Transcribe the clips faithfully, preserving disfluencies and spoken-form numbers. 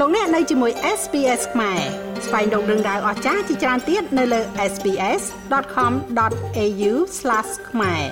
លោកអ្នកនៅជាមួយ เอส บี เอส ខ្មែរស្វែងរកដឹងដៅអស្ចារ្យជាច្រើនទៀតនៅលើ เอส บี เอส ដត com ដត เอ ยู ស្លាស ខ្មែរ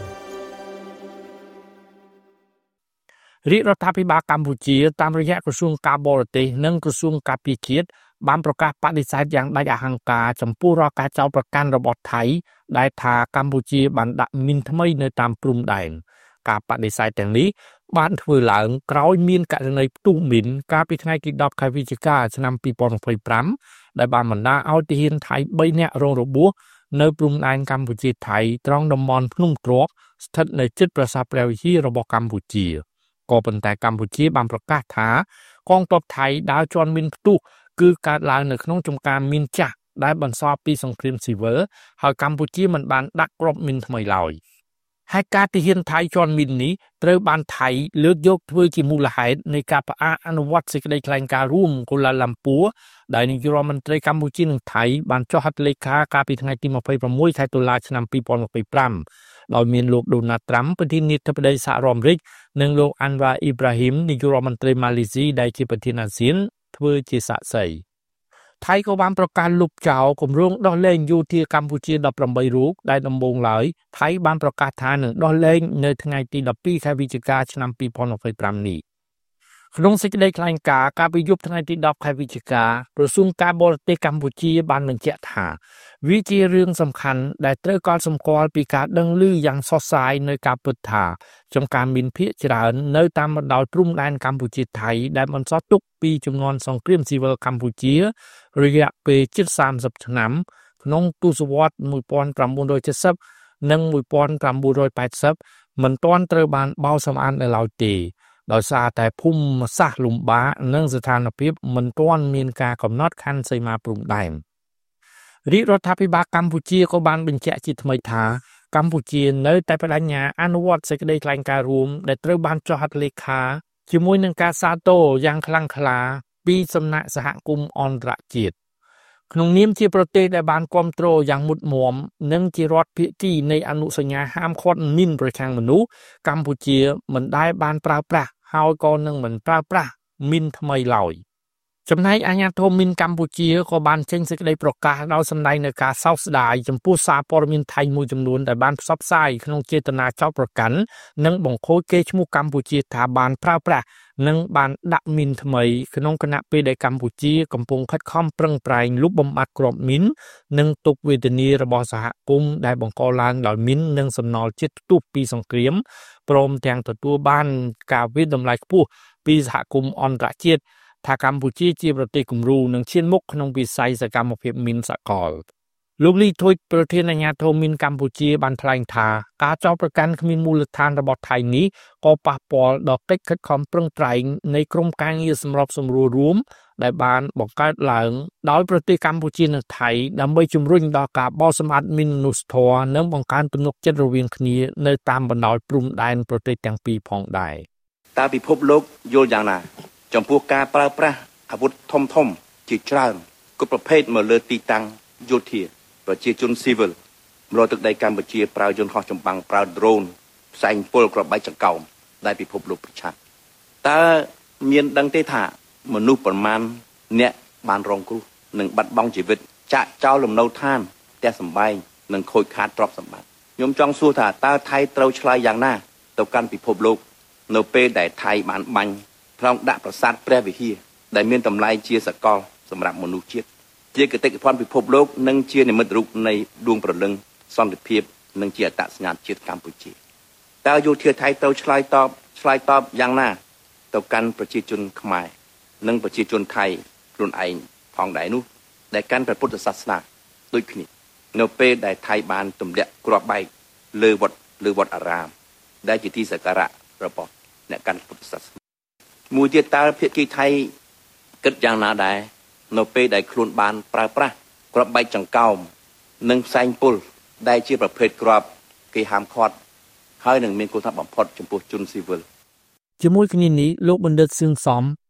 រាជរដ្ឋាភិបាលកម្ពុជាតាមរយៈក្រសួងការបរទេសនិងក្រសួងការពារជាតិបានប្រកាសបដិសេធយ៉ាងដាច់អហង្ការចំពោះរាល់ការចោទប្រកាន់របស់ថៃដែលថាកម្ពុជាបានដាក់មីនថ្មីនៅតាមព្រំដែនការបដិសេធទាំងនេះបានធ្វើឡើងក្រោយមានករណីផ្ទុះមីនកាលពីថ្ងៃទីដប់ខែវិច្ឆិកាឆ្នាំពីរពាន់ยี่สิบห้าដែលបានបណ្ដាលឲ្យទាហានថៃបីនាក់រងរបួសនៅព្រំដែនកម្ពុជាថៃត្រង់តំបន់ភ្នំទ្រាបស្ថិតនៅជិតប្រាសាទព្រះវិហាររបស់កម្ពុជាក៏ប៉ុន្តែកម្ពុជាបានប្រកាសថាកងទ័ពថៃដើរជន់មីនផ្ទុះគឺកើតឡើងនៅក្នុងចំការមីនចាស់ដែលបន្សល់ពីសង្គ្រាមស៊ីវិលហើយកម្ពុជាមិនបានដាក់គ្រាប់មីនថ្មីឡើយហើយការទាហានថៃជន់មីននេះត្រូវបានថៃលើកយកធ្វើជាមូលហេតុនៃការផ្អាកអនុវត្តសេចក្តីថ្លែងការណ៍រួមកូឡាឡាំពួរដែលនាយករដ្ឋមន្ត្រីកម្ពុជានិងថៃបានចុះហត្ថលេខាកាលពីថ្ងៃទីยี่สิบหกខែតុលាឆ្នាំពីរពាន់ยี่สิบห้าដោយមានលោកដូណាល់ត្រាំប្រធានាធិបតីសហរដ្ឋអាមេរិកនិងលោកអាន់វ៉ាអ៊ីប្រាហ៊ីមនាយករដ្ឋមន្ត្រីម៉ាឡេស៊ីដែលជាប្រធានអាស៊ានធ្វើជាសាក្សីថៃក៏បានប្រកាសលុបចោលគម្រោងដោះលែងយោធាកម្ពុជាដប់ប្រាំបីរូបដែលដំបូងឡើយថៃបានប្រកាសថានឹងដោះលែងនៅថ្ងៃទីដប់ពីរខែវិច្ឆិកាឆ្នាំពីរពាន់ยี่สิบห้าនេះក្នុងសេចក្តីថ្លែងការណ៍កាលពីយប់ថ្ងៃទីដប់ខែវិច្ឆិកាក្រសួងការបរទេសកម្ពុជាបានបញ្ជាក់ថាវាជារឿងសំខាន់ដែលត្រូវកត់សម្គាល់ពីការដឹងឮយ៉ាងសុសសាយនៅការពិតថាចំការមីនភាគច្រើននៅតាមបណ្ដោយព្រំដែនកម្ពុជាថៃដែលបន្សល់ទុកពីជំនាន់សង្គ្រាមស៊ីវិលកម្ពុជារយៈពេលជិតសាមសិបឆ្នាំក្នុងទសវត្សរ៍nineteen seventyនិងnineteen eightyមិនទាន់ត្រូវបានបោសសម្អាតនៅឡើយទេដោយសារតែភូមិសាស្ត្រលំបាកនិងស្ថានភាពមិនទាន់មានការកំណត់ខណ្ឌសីមាព្រំដែនរាជរដ្ឋាភិបាលកម្ពុជាក៏បានបញ្ជាក់ជាថ្មីថាកម្ពុជានៅតែបដិញ្ញាអនុវត្តសេចក្តីថ្លែងការណ៍រួមដែលត្រូវបានចុះហត្ថលេខាជាមួយនឹងការសាទរយ៉ាងខ្លាំងក្លាពីសំណាក់សហគមន៍អន្តរជាតិក្នុងនាមជាប្រទេសដែលបានគាំទ្រយ៉ាងមុតមមនិងជារដ្ឋភាគីនៃអនុសញ្ញាហាមឃាត់មីនប្រឆាំងមនុស្សកម្ពុជាមិនដែលបានប្រើប្រាស់ហើយក៏នឹងមិនប្រើប្រាស់មីនថ្មីឡើយចំណែកអាជ្ញាធរមីនកម្ពុជាក៏បានចេញសេចក្តីប្រកាសដោយសម្ដែងនូវការសោកស្ដាយចំពោះសារព័ត៌មានថៃមួយចំនួនដែលបានផ្សព្វផ្សាយក្នុងចេតនាចោទប្រកាន់និងបង្ខូចកេរ្តិ៍ឈ្មោះកម្ពុជាថាបានប្រើប្រាស់និងបានដាក់មីនថ្មីក្នុងគណៈពេលដែលកម្ពុជាកំពុងខិតខំប្រឹងប្រែងលុបបំបាត់គ្រាប់មីននិងទុក្ខវេទនារបស់សហគមន៍ដែលបង្កឡើងដោយមីននិងសំណល់ជាតិផ្ទុះពីសង្គ្រាមព្រមទាំងទទួលបានការវិតម្លៃខ្ពស់ពីសហគមន៍អន្តរជាតិថាកម្ពុជាជាប្រទេសគំរូនិងឈានមុខក្នុងវិស័យសកម្មភាពមីនសកលលោកលីធុយប្រធានអាជ្ញាធរមីនកម្ពុជាបានថ្លែងថាការចោទប្រកាន់គ្មានមូលដ្ឋានរបស់ថៃនេះក៏ប៉ះពាល់ដល់កិច្ចខិតខំប្រឹងប្រែងនៃក្រុមការងារសម្របសម្រួលរួមដែលបានបង្កើតឡើងដោយប្រទេសកម្ពុជានិងថៃដើម្បីជំរុញដល់ការបោសសម្អាតមីនមនុស្សធម៌និងបង្កើនទំនុកចិត្តរវាងគ្នានៅតាមបណ្ដោយព្រំដែនប្រទេសទាំងពីរផងដែរតើពិភពលោកយល់យ៉ាងណាចំពោះការប្រើប្រាស់អាវុធធំធំជាច្រើនគ្រប់ប្រភេទមកលើទីតាំងយោធាប្រជាជនស៊ីវិលមរតកដីកម្ពុជាប្រើយន្តហោះចម្បាំងប្រើដ្រូនផ្សែងពុលក្របបែកចង្កោមដែលពិភពលោកប្រឆាំងតើមានដឹងទេថាមនុស្សប្រមាណអ្នកបានរងគ្រោះនិងបាត់បង់ជីវិតចាក់ចោលលំនៅឋានផ្ទះសម្បែងនិងខូចខាតទ្រព្យសម្បត្តិខ្ញុំចង់សួរថាតើថៃត្រូវឆ្លើយយ៉ាងណាទៅកាន់ពិភពលោកនៅពេលដែលថៃបានបាញ់ថ្លង់ដាក់ប្រាសាទព្រះវិហារដែលមានតម្លៃជាសកលសម្រាប់មនុស្សជាតិជាគតិភណ្ឌពិភពលោកនិងជានិមិត្តរូបនៃដួងព្រលឹងសន្តិភាពនិងជាអត្តសញ្ញាណជាតិកម្ពុជាតើយោធាថៃត្រូវឆ្លើយតបឆ្លើយតបយ៉ាងណាទៅកាន់ប្រជាជនខ្មែរនិងប្រជាជនថៃខ្លួនឯងផងដែរនោះដែលកាន់ព្រះពុទ្ធសាសនាដូចគ្នានៅពេលដែលថៃបានទម្លាក់គ្រាប់បែកលើវត្តលើវត្តអារាមដែលជាទីសក្ការៈរបស់អ្នកកាន់ពុទ្ធសាសនាមួយទៀតតើភាគីថៃគិតយ៉ាងណាដែរនៅពេលដែលខ្លួនបានប្រើប្រាស់គ្រាប់បែកចង្កោមនិងផ្សែងពុលដែលជាប្រភេទគ្រាប់គេហាមឃាត់ហើយនឹងមានគ្រោះថ្នាក់បំផុតចំពោះជនស៊ីវិលជាមួយគ្នានេះលោកបណ្ឌិតសឿងសំ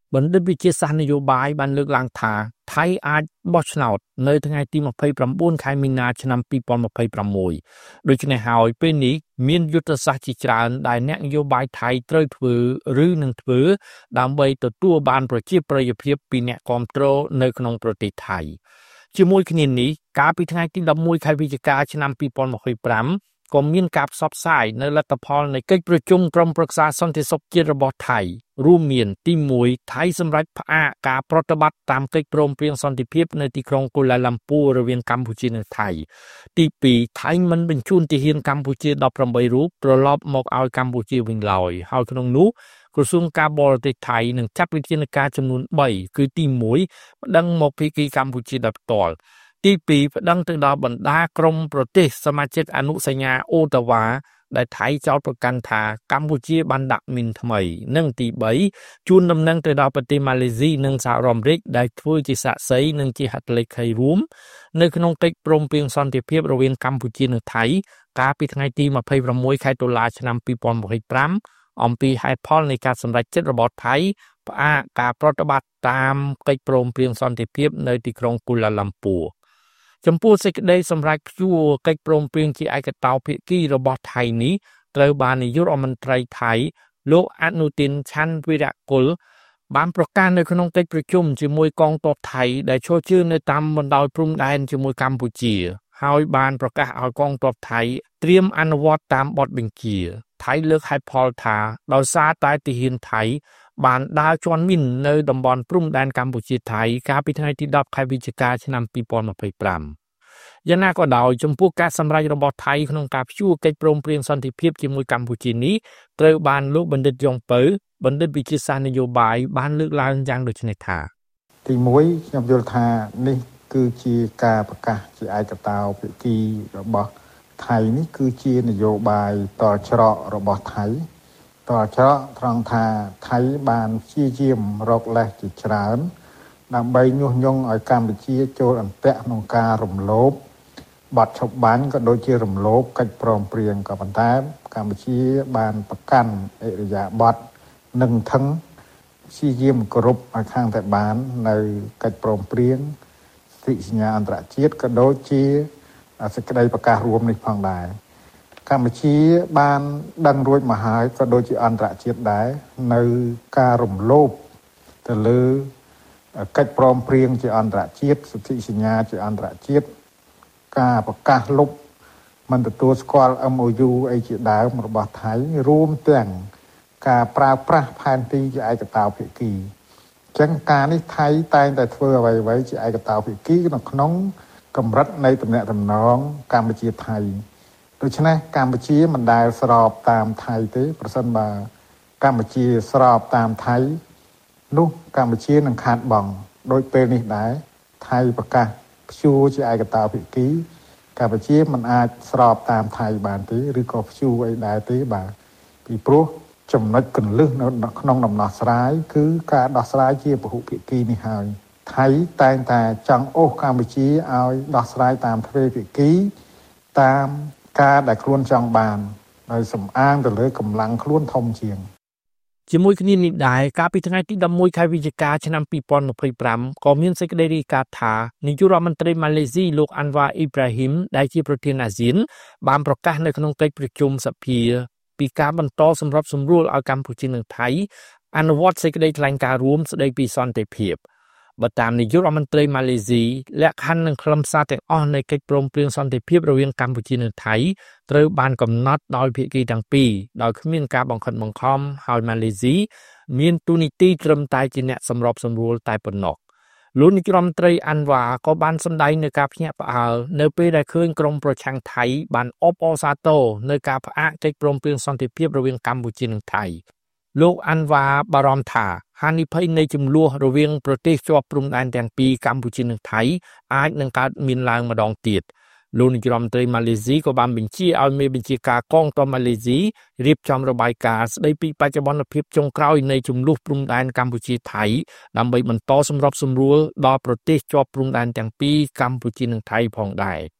បណ្ឌិតវិទ្យាសាស្ត្រនយោបាយបានលើកឡើងថាថៃអាចបោះឆ្នោតនៅថ្ងៃទីยี่สิบเก้าខែមីនាឆ្នាំยี่สิบยี่สิบหกដូច្នេះហើយពេលនេះមានយុទ្ធសាស្ត្រជាច្រើនដែលអ្នកនយោបាយថៃត្រូវធ្វើឬនឹងធ្វើដើម្បីទទួលបានប្រជាប្រិយភាពពីអ្នកគាំទ្រនៅក្នុងប្រទេសថៃជាមួយគ្នានេះកាលពីថ្ងៃទីสิบเอ็ดខែវិច្ឆិកាឆ្នាំยี่สิบยี่สิบห้าក៏មានការផ្សព្វផ្សាយនៅលទ្ធផលនៃកិច្ចប្រជុំក្រុមប្រឹក្សាសន្តិសុខជាតិរបស់ថៃរួមមានទីមួយថៃសម្រេចផ្អាកការប្រតិបត្តិតាមកិច្ចព្រមព្រៀងសន្តិភាពនៅទីក្រុងកូឡាឡាំពូរវាងកម្ពុជានិងថៃទីពីរថៃមិនបញ្ជូនទាហានកម្ពុជាដប់ប្រាំបីរូបត្រឡប់មកឲ្យកម្ពុជាវិញឡើយហើយក្នុងនោះក្រសួងការបរទេសថៃនឹងចាត់វិធានការចំនួនបីគឺទីមួយប្តឹងមកភាគីកម្ពុជាដោយផ្ទាល់ទីពីរប្តឹងទៅដល់បណ្ដាក្រុមប្រទេសសមាជិកអនុសញ្ញាអូតាវ៉ាដែលថៃចោទប្រកាន់ថាកម្ពុជាបានដាក់មីនថ្មីនិងទីបីជួនដំណឹងទៅដល់ប្រទេសម៉ាឡេស៊ីនិងសហរដ្ឋអាមេរិកដែលធ្វើជាសាក្សីនិងជាហត្ថលេខីរួមនៅក្នុងកិច្ចព្រមព្រៀងសន្តិភាពរវាងកម្ពុជានិងថៃកាលពីថ្ងៃទីยี่สิบหกខែតុលាឆ្នាំยี่สิบยี่สิบห้าអំពីហេតុផលនៃការសម្រេចចិត្តរបស់ថៃផ្អាកការប្រតិបត្តិតាមកិច្ចព្រមព្រៀងសន្តិភាពនៅទីក្រុងកូឡាឡាំពូរចំពោះសេចក្តីសម្រេចព្យួរកិច្ចព្រមព្រៀងជាឯកតោភាគីរបស់ថៃនេះត្រូវបាននាយករដ្ឋមន្ត្រីថៃលោកអនុទិនឆាន់វីរៈគុលបានប្រកាសនៅក្នុងកិច្ចប្រជុំជាមួយកងទ័ពថៃដែលឈរជើងនៅតាមបណ្ដោយព្រំដែនជាមួយកម្ពុជាហើយបានប្រកាសឲ្យកងទ័ពថៃត្រៀមអនុវត្តតាមបទបញ្ជាថៃលើកហេតុផលថាដោយសារតែទាហានថៃបានដើរជន់មីននៅតំបន់ព្រំដែនកម្ពុជាថៃកាលពីថ្ងៃទីtenខែវិច្ឆិកាឆ្នាំยี่สิบยี่สิบห้าយ៉ាងណាក៏ដោយចំពោះការសម្រេចរបស់ថៃក្នុងការព្យួរកិច្ចព្រមព្រៀងសន្តិភាពជាមួយកម្ពុជានេះត្រូវបានលោកបណ្ឌិតយ៉ងពៅបណ្ឌិតវិទ្យាសាស្ត្រនយោបាយបានលើកឡើងយ៉ាងដូចនេះថាទីមួយខ្ញុំយល់ថានេះគឺជាការប្រកាសជាឯកតោភាគីរបស់ថៃនេះគឺជានយោបាយតច្រករបស់ថៃតច្រកត្រង់ថាថៃបានព្យាយាមរកលេសជាច្រើនដើម្បីញុះញង់ឲ្យកម្ពុជាចូលអន្ទាក់ក្នុងការរំលោភបទឈប់បាញ់ក៏ដូចជារំលោភកិច្ចព្រមព្រៀងក៏ប៉ុន្តែកម្ពុជាបានប្រកាន់អិរិយាបថនឹងថឹងព្យាយាមគោរពឲ្យខាងតែបាននៅកិច្ចព្រមព្រៀងសន្ធិសញ្ញាអន្តរជាតិក៏ដូចជាសេចក្តីប្រកាសរួមនេះផងដែរកម្ពុជាបានដឹងរួចមកហើយក៏ដូចជាអន្តរជាតិដែរនៅការរំលោភទៅលើកិច្ចព្រមព្រៀងជាអន្តរជាតិសន្ធិសញ្ញាជាអន្តរជាតិការប្រកាសលុបមិនទទួលស្គាល់ เอ็ม โอ ยู អីជាដើមរបស់ថៃរួមទាំងការប្រើប្រាស់ផែនទីជាឯកតោភាគីអញ្ចឹងការនេះថៃតែងតែធ្វើអ្វីៗជាឯកតោភាគីនៅក្នុងកម្រិតនៃទំនាក់ទំនងកម្ពុជាថៃដូច្នេះកម្ពុជាមិនដែលស្របតាមថៃទេប្រសិនបើកម្ពុជាស្របតាមថៃនោះកម្ពុជានឹងខាតបង់ដោយពេលនេះដែរថៃប្រកាសព្យួរជាឯកតោភាគីកម្ពុជាមិនអាចស្របតាមថៃបានទេឬក៏ព្យួរអីដែរទេបាទពីព្រោះចំណុចកន្លឹះនៅក្នុងដំណោះស្រាយគឺការដោះស្រាយជាពហុភាគីនេះហើយថៃតែងតែចង់អូសកម្ពុជាឲ្យដោះស្រាយតាមទ្វេភាគីតាមការដែលខ្លួនចង់បានដោយសំអាងទៅលើកម្លាំងខ្លួនធំជាងជាមួយគ្នានេះដែរកាលពីថ្ងៃទីelevenខែវិច្ឆិកាឆ្នាំยี่สิบยี่สิบห้าក៏មានសេចក្តីរាយការណ៍ថានាយករដ្ឋមន្ត្រីម៉ាឡេស៊ីលោកអាន់វ៉ាអ៊ីប្រាហ៊ីមដែលជាប្រធានអាស៊ានបានប្រកាសនៅក្នុងកិច្ចប្រជុំសភាពីការបន្តសម្របសម្រួលឲ្យកម្ពុជានិងថៃអនុវត្តសេចក្តីថ្លែងការណ៍រួមស្តីពីសន្តិភាពបើតាមនាយករដ្ឋមន្ត្រីម៉ាឡេស៊ីលក្ខខណ្ឌនិងខ្លឹមសារទាំងអស់នៃកិច្ចព្រមព្រៀងសន្តិភាពរវាងកម្ពុជានិងថៃត្រូវបានកំណត់ដោយភាគីទាំងពីរដោយគ្មានការបង្ខិតបង្ខំហើយម៉ាឡេស៊ីមានទូនីតិត្រឹមតែជាអ្នកសម្របសម្រួលតែប៉ុណ្ណោះលោកនាយករដ្ឋមន្ត្រីអាន់វ៉ាក៏បានសម្ដែងនៅការភ្ញាក់ផ្អើលនៅពេលដែលឃើញក្រុមប្រឆាំងថៃបានអបអរសាទរនៅការផ្អាកកិច្ចព្រមព្រៀងសន្តិភាពរវាងកម្ពុជានិងថៃលោកអាន់វ៉ាបារម្ភថាហានិភ័យនៃចំនួនរវាងប្រទេសជាប់ព្រំដែនទាំងពីរកម្ពុជានិងថៃអាចនឹងកើតមានឡើងម្ដងទៀតលោកនាយរដ្ឋមន្ត្រីម៉ាឡេស៊ីក៏បានបញ្ជាឲ្យមេបញ្ជាការកងទ័ពម៉ាឡេស៊ីរៀបចំរបាយការណ៍ស្ដីពីបច្ចុប្បន្នភាពចុងក្រោយនៃចំនួនព្រំដែនកម្ពុជាថៃដើម្បីបន្តសម្របសម្រួលដល់ប្រទេសជាប់ព្រំដែនទាំងពីរកម្ពុជានិងថៃផងដែរ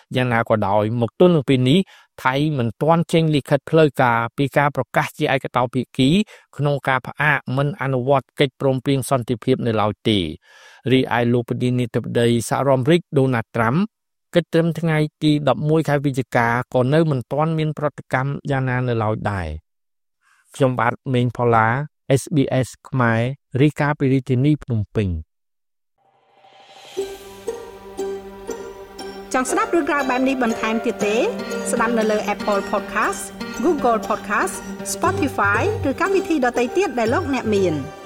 យ៉ាងណាក៏ដោយមកទល់នឹងពេលនេះថៃមិនទាន់ចេញលិខិតផ្លូវការពីការប្រកាសជាឯកតោភាគីក្នុងការផ្អាកមិនអនុវត្តកិច្ចព្រមព្រៀងសន្តិភាពនៅឡើយទេរីឯលោកប្រធានាធិបតីសហរដ្ឋអាមេរិកដូណាល់ត្រាំគិតត្រឹមថ្ងៃទីដប់មួយខែវិច្ឆិកាក៏នៅមិនទាន់មានប្រតិកម្មយ៉ាងណានៅឡើយដែរខ្ញុំបាទមេងផល្លា เอส บี เอส ខ្មែររាយការណ៍ពីរាជធានីភ្នំពេញចង់ស្ដាប់រឿងក្រៅបែបនេះបន្ថែមទៀតទេស្ដាប់នៅលើ Apple Podcast Google Podcast Spotify ឬកម្មវិធីដទៃទៀតដែលលោកអ្នកមាន